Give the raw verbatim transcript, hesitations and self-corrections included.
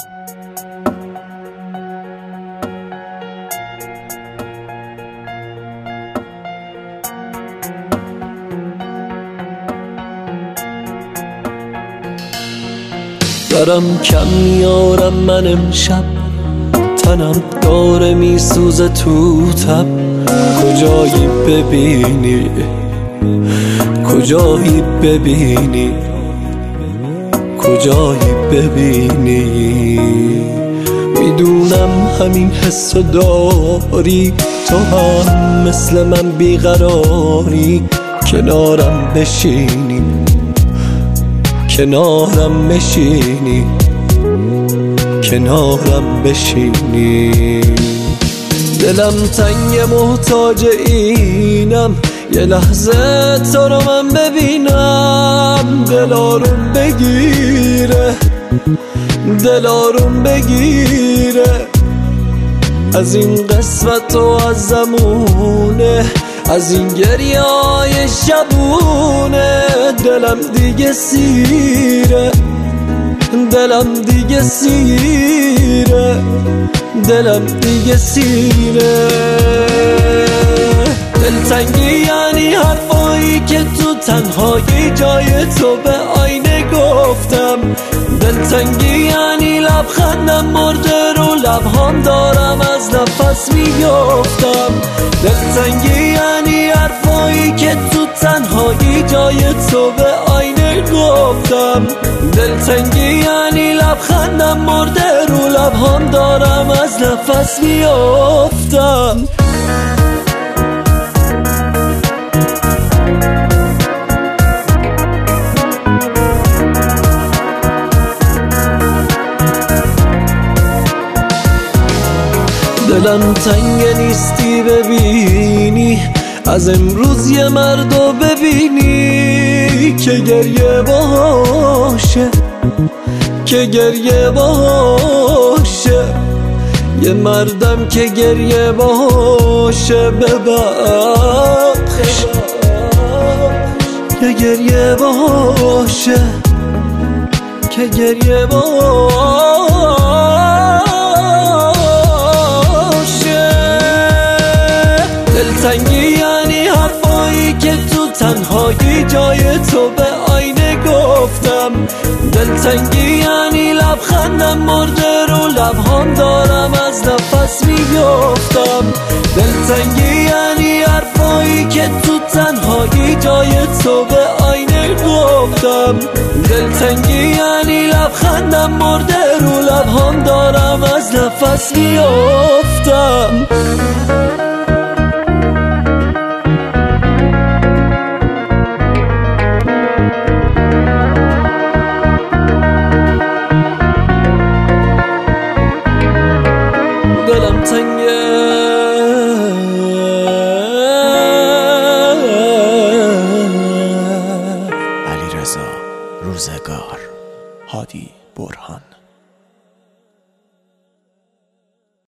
دارم کم میارم من امشب، تنم داره میسوزه تو تب. کجایی ببینی، کجایی ببینی، کجایی ببینی. میدونم همین حسو داری، تو هم مثل من بیقراری. کنارم بشینی، کنارم بشینی، کنارم بشینی. دلم تنگ محتاج اینم، یه لحظه تو رو من ببینم. دلاروم بگیره، دلاروم بگیره. از این قسمت و از زمونه، از این گریه های شبونه. دلم دیگه سیره، دلم دیگه سیره، دلم دیگه سیره. دلتنگی یعنی حرفایی که تو تنهایی جای تو به آینه گفتم. دلتنگی یعنی لبخندم مرده رو لبهام، دارم از نفس میگفتم. دلتنگی یعنی حرفایی که تو تنهایی جای تو به آینه گفتم. دلتنگی یعنی لبخندم مرده رو لبهام، دارم از نفس میافتم. دلم تنگ نیستی ببینی، از امروز یه مردو ببینی که گریه باشه، که گریه باشه. یه مردم که گریه باشه، ببخش که گریه باشه، که گریه باشه. دلتنگی یعنی حرفایی که تو تنهایی جای تو به آینه گفتم. دلتنگی یعنی لبخندم مرده رو لبهام، دارم از نفس میگفتم. دلتنگی یعنی حرفایی که تو تنهایی جای تو به آینه گفتم. دلتنگی یعنی لبخندم مرده رو لبهام، دارم از نفس میافتم. دلم تنگه، علیرضا روزگار، هادی برهان.